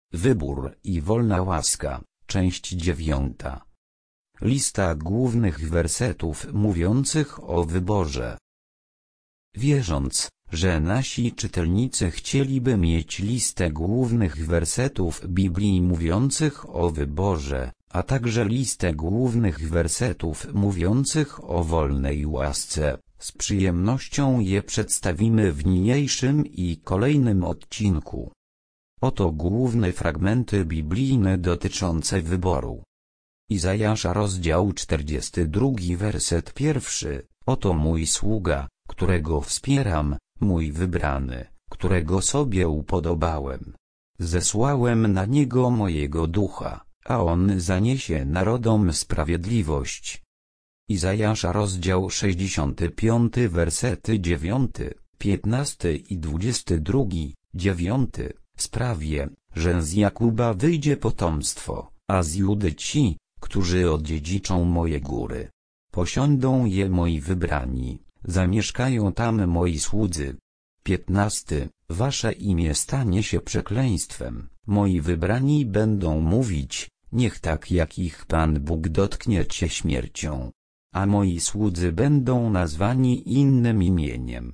Wybór i wolna łaska, część 9. Lista głównych wersetów mówiących o wyborze. Wierząc, że nasi czytelnicy chcieliby mieć listę głównych wersetów Biblii mówiących o wyborze, a także listę głównych wersetów mówiących o wolnej łasce, z przyjemnością je przedstawimy w niniejszym i kolejnym odcinku. Oto główne fragmenty biblijne dotyczące wyboru. Izajasza rozdział 42 werset 1. Oto mój sługa, którego wspieram, mój wybrany, którego sobie upodobałem. Zesłałem na niego mojego ducha, a on zaniesie narodom sprawiedliwość. Izajasza rozdział 65 wersety 9, 15 i 22, 9. Sprawię, że z Jakuba wyjdzie potomstwo, a z Judy ci, którzy odziedziczą moje góry. Posiądą je moi wybrani, zamieszkają tam moi słudzy. 15. Wasze imię stanie się przekleństwem, moi wybrani będą mówić, niech tak jak ich Pan Bóg dotknie cię śmiercią. A moi słudzy będą nazwani innym imieniem.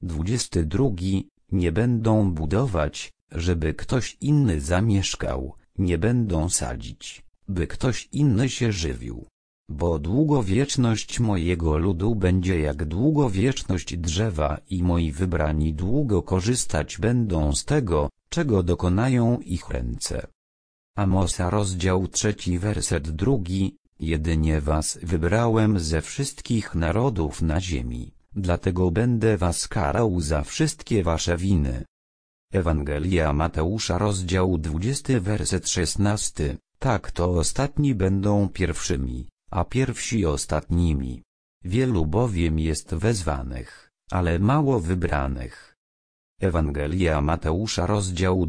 22. Nie będą budować, żeby ktoś inny zamieszkał, nie będą sadzić, by ktoś inny się żywił. Bo długowieczność mojego ludu będzie jak długowieczność drzewa i moi wybrani długo korzystać będą z tego, czego dokonają ich ręce. Amosa rozdział 3 werset 2. Jedynie was wybrałem ze wszystkich narodów na ziemi, dlatego będę was karał za wszystkie wasze winy. Ewangelia Mateusza rozdział 20 werset 16. Tak to ostatni będą pierwszymi, a pierwsi ostatnimi. Wielu bowiem jest wezwanych, ale mało wybranych. Ewangelia Mateusza rozdział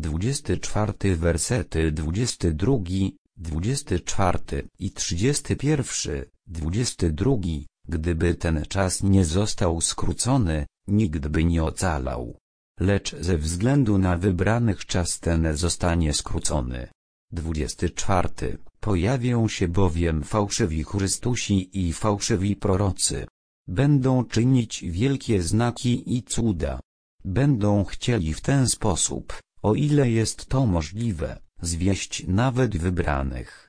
24 wersety 22, 24 i 31, 22. Gdyby ten czas nie został skrócony, nikt by nie ocalał. Lecz ze względu na wybranych czas ten zostanie skrócony. 24. Pojawią się bowiem fałszywi Chrystusi i fałszywi prorocy. Będą czynić wielkie znaki i cuda. Będą chcieli w ten sposób, o ile jest to możliwe, zwieść nawet wybranych.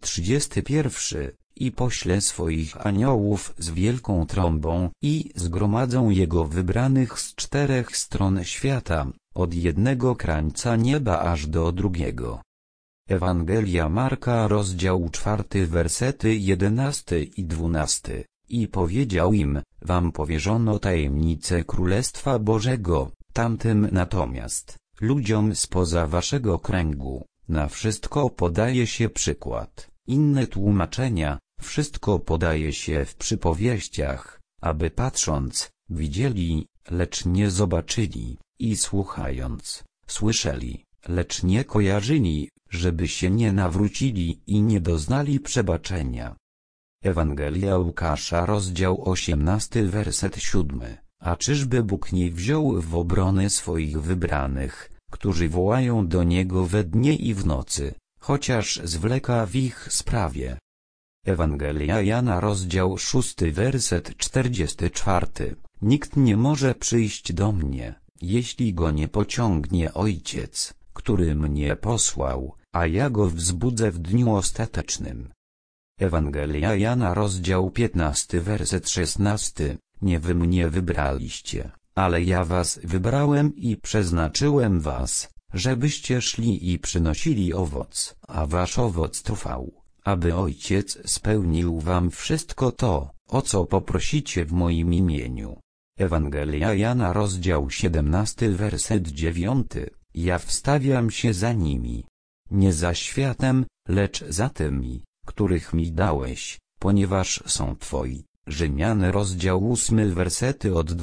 31. I pośle swoich aniołów z wielką trąbą i zgromadzą jego wybranych z 4 stron świata, od jednego krańca nieba aż do drugiego. Ewangelia Marka rozdział 4 wersety 11 i 12. I powiedział im, wam powierzono tajemnice Królestwa Bożego, tamtym natomiast, ludziom spoza waszego kręgu, na wszystko podaje się przykład, inne tłumaczenia, wszystko podaje się w przypowieściach, aby patrząc, widzieli, lecz nie zobaczyli, i słuchając, słyszeli, lecz nie kojarzyli, żeby się nie nawrócili i nie doznali przebaczenia. Ewangelia Łukasza rozdział 18 werset 7. A czyżby Bóg nie wziął w obronę swoich wybranych, którzy wołają do Niego we dnie i w nocy, chociaż zwleka w ich sprawie. Ewangelia Jana rozdział 6 werset 44. Nikt nie może przyjść do mnie, jeśli go nie pociągnie Ojciec, który mnie posłał, a ja go wzbudzę w dniu ostatecznym. Ewangelia Jana rozdział 15 werset 16. Nie wy mnie wybraliście, ale ja was wybrałem i przeznaczyłem was, żebyście szli i przynosili owoc, a wasz owoc trwał, aby Ojciec spełnił wam wszystko to, o co poprosicie w moim imieniu. Ewangelia Jana rozdział 17 werset 9. Ja wstawiam się za nimi. Nie za światem, lecz za tymi, których mi dałeś, ponieważ są twoi. Rzymian rozdział 8 wersety od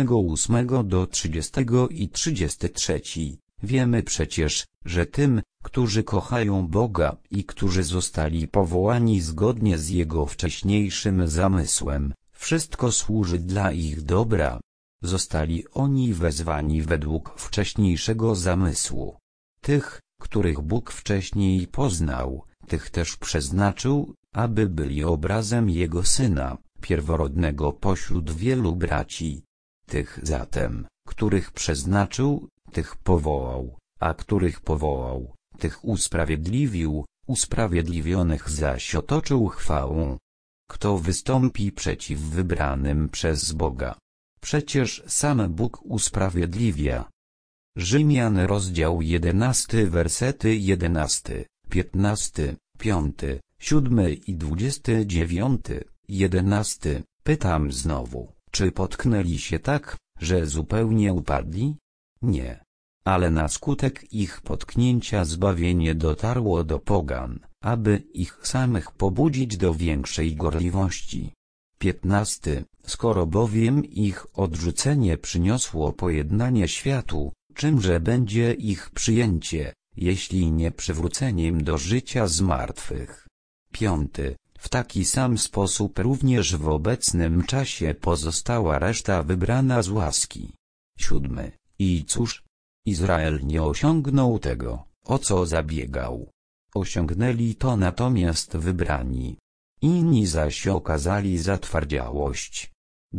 28 do 30 i 33. Wiemy przecież, że tym, którzy kochają Boga i którzy zostali powołani zgodnie z Jego wcześniejszym zamysłem, wszystko służy dla ich dobra. Zostali oni wezwani według wcześniejszego zamysłu. Tych, których Bóg wcześniej poznał, tych też przeznaczył, aby byli obrazem Jego Syna, pierworodnego pośród wielu braci. Tych zatem, których przeznaczył, tych powołał, a których powołał, tych usprawiedliwił, usprawiedliwionych zaś otoczył chwałą. Kto wystąpi przeciw wybranym przez Boga? Przecież sam Bóg usprawiedliwia. Rzymian rozdział 11 wersety 11, 15, 5, 7 i 29, 11. Pytam znowu, czy potknęli się tak, że zupełnie upadli? Nie. Ale na skutek ich potknięcia zbawienie dotarło do pogan, aby ich samych pobudzić do większej gorliwości. 15. Skoro bowiem ich odrzucenie przyniosło pojednanie światu, czymże będzie ich przyjęcie, jeśli nie przywróceniem do życia z martwych? 5. W taki sam sposób również w obecnym czasie pozostała reszta wybrana z łaski. 7. I cóż? Izrael nie osiągnął tego, o co zabiegał. Osiągnęli to natomiast wybrani. Inni zaś okazali zatwardziałość.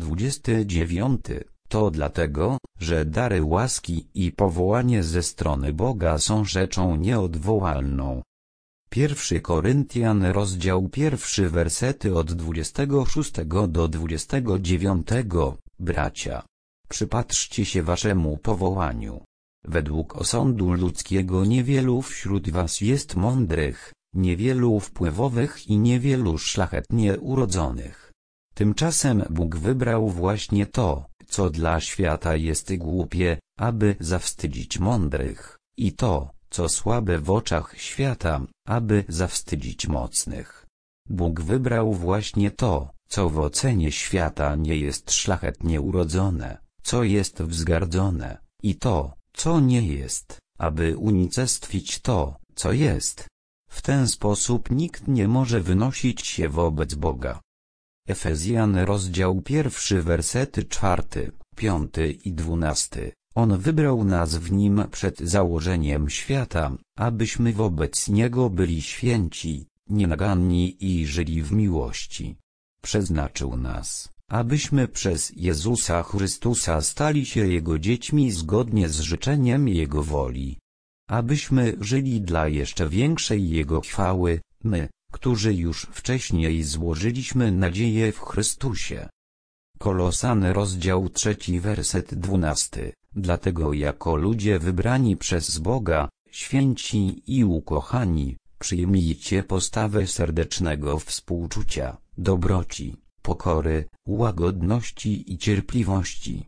29. To dlatego, że dary łaski i powołanie ze strony Boga są rzeczą nieodwołalną. 1 Koryntian rozdział 1 wersety od 26 do 29. Bracia, przypatrzcie się waszemu powołaniu. Według osądu ludzkiego niewielu wśród was jest mądrych, niewielu wpływowych i niewielu szlachetnie urodzonych. Tymczasem Bóg wybrał właśnie to, co dla świata jest głupie, aby zawstydzić mądrych, i to, co słabe w oczach świata, aby zawstydzić mocnych. Bóg wybrał właśnie to, co w ocenie świata nie jest szlachetnie urodzone, co jest wzgardzone, i to, co nie jest, aby unicestwić to, co jest. W ten sposób nikt nie może wynosić się wobec Boga. Efezjan rozdział 1 wersety 4, 5 i 12. On wybrał nas w Nim przed założeniem świata, abyśmy wobec Niego byli święci, nienaganni i żyli w miłości. Przeznaczył nas, abyśmy przez Jezusa Chrystusa stali się Jego dziećmi zgodnie z życzeniem Jego woli. Abyśmy żyli dla jeszcze większej Jego chwały, my, którzy już wcześniej złożyliśmy nadzieję w Chrystusie. Kolosan rozdział 3 werset 12. Dlatego jako ludzie wybrani przez Boga, święci i ukochani, przyjmijcie postawę serdecznego współczucia, dobroci, pokory, łagodności i cierpliwości.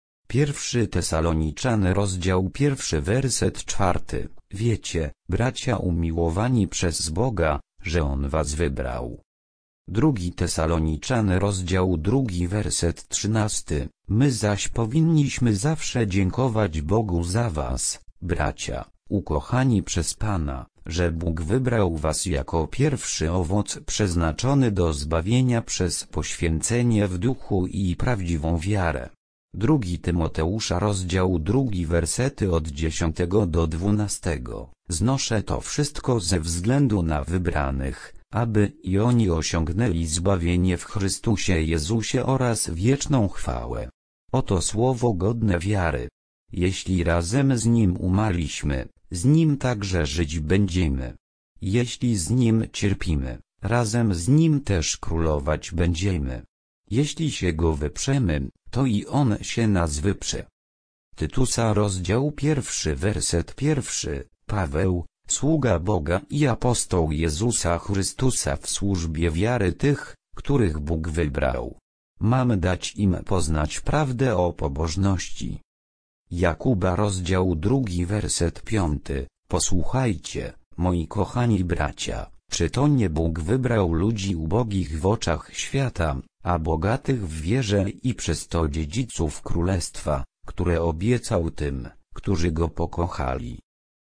1 Tesaloniczan rozdział 1 werset 4. Wiecie, bracia umiłowani przez Boga, że On was wybrał. 2 Tesaloniczan rozdział 2 werset 13. My zaś powinniśmy zawsze dziękować Bogu za was, bracia, ukochani przez Pana, że Bóg wybrał was jako pierwszy owoc przeznaczony do zbawienia przez poświęcenie w duchu i prawdziwą wiarę. 2 Tymoteusza rozdział 2 wersety od 10 do 12. Znoszę to wszystko ze względu na wybranych, aby i oni osiągnęli zbawienie w Chrystusie Jezusie oraz wieczną chwałę. Oto słowo godne wiary. Jeśli razem z Nim umarliśmy, z Nim także żyć będziemy. Jeśli z Nim cierpimy, razem z Nim też królować będziemy. Jeśli się Go wyprzemy, to i On się nas wyprze. Tytusa rozdział 1 werset 1. Paweł, sługa Boga i apostoł Jezusa Chrystusa w służbie wiary tych, których Bóg wybrał. Mamy dać im poznać prawdę o pobożności. Jakuba rozdział 2 werset 5. Posłuchajcie, moi kochani bracia, czy to nie Bóg wybrał ludzi ubogich w oczach świata, a bogatych w wierze i przez to dziedziców królestwa, które obiecał tym, którzy Go pokochali.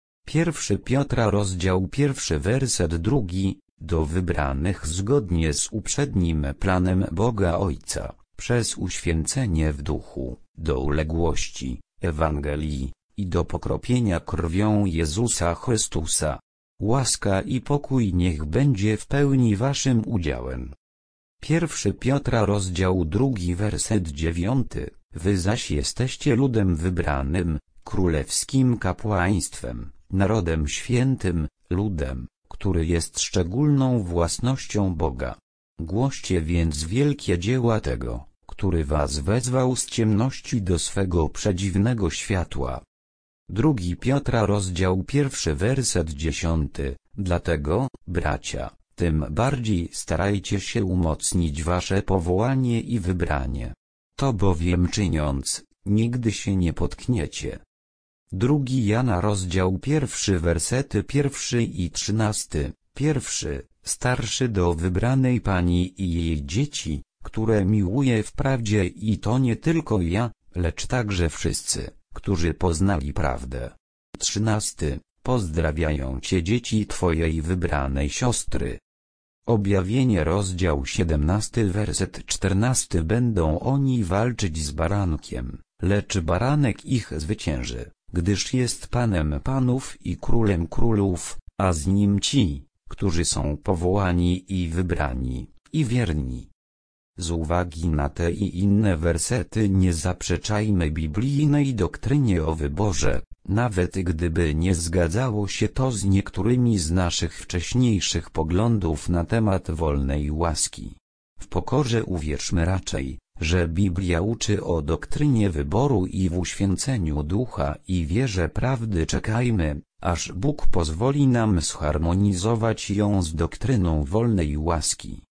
1 Piotra rozdział 1 werset 2. Do wybranych zgodnie z uprzednim planem Boga Ojca, przez uświęcenie w duchu, do uległości, Ewangelii, i do pokropienia krwią Jezusa Chrystusa. Łaska i pokój niech będzie w pełni waszym udziałem. 1 Piotra rozdział 2 werset 9. Wy zaś jesteście ludem wybranym, królewskim kapłaństwem, narodem świętym, ludem, który jest szczególną własnością Boga. Głoście więc wielkie dzieła tego, który was wezwał z ciemności do swego przedziwnego światła. 2 Piotra rozdział 1 werset 10. Dlatego, bracia, tym bardziej starajcie się umocnić wasze powołanie i wybranie. To bowiem czyniąc, nigdy się nie potkniecie. 2 Jana rozdział 1 wersety 1 i 13. 1. Starszy do wybranej pani i jej dzieci, które miłuję wprawdzie i to nie tylko ja, lecz także wszyscy, którzy poznali prawdę. 13. Pozdrawiają cię dzieci twojej wybranej siostry. Objawienie rozdział 17 werset 14. Będą oni walczyć z barankiem, lecz baranek ich zwycięży, gdyż jest Panem panów i Królem królów, a z nim ci, którzy są powołani i wybrani, i wierni. Z uwagi na te i inne wersety nie zaprzeczajmy biblijnej doktrynie o wyborze, nawet gdyby nie zgadzało się to z niektórymi z naszych wcześniejszych poglądów na temat wolnej łaski. W pokorze uwierzmy raczej, że Biblia uczy o doktrynie wyboru i w uświęceniu ducha i wierze prawdy czekajmy, aż Bóg pozwoli nam zharmonizować ją z doktryną wolnej łaski.